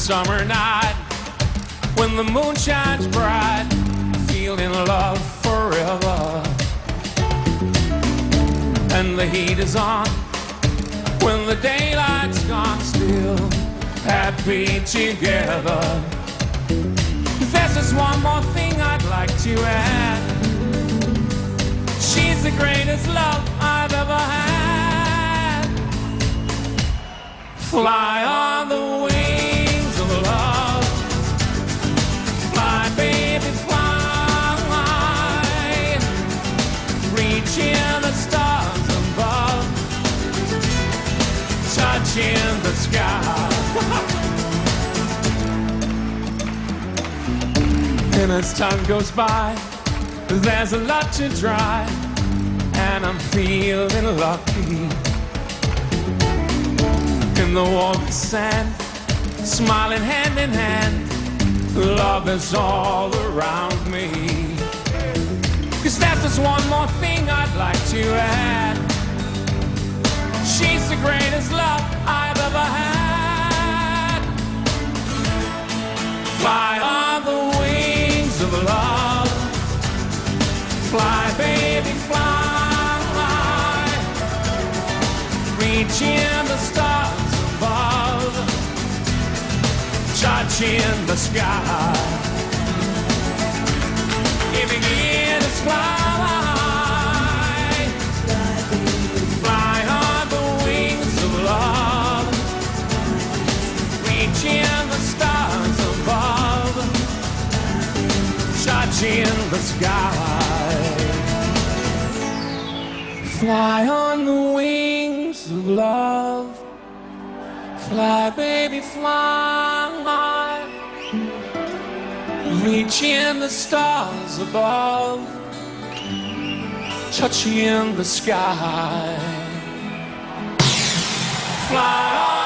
summer night, when the moon shines bright, feeling love forever. And the heat is on, when the daylight's gone, still happy together. There's just one more thing I'd like to add. She's the greatest love I've ever had. Fly on the wings of love. Fly, baby, fly. Reaching the stars above, touching the sky. And as time goes by, there's a lot to try, and I'm feeling lucky. In the warm sand, smiling hand in hand, love is all around me. 'Cause that's just one more thing I'd like to add. She's the greatest love I've ever had. Fly on the wings of love. Fly, baby, fly. Reaching the stars above, touching the sky. If you get to fly, fly on the wings of love. Reaching the stars above, touching the sky. Fly on the wings of love. Fly, baby, fly. Reaching the stars above, touching the sky. Fly on.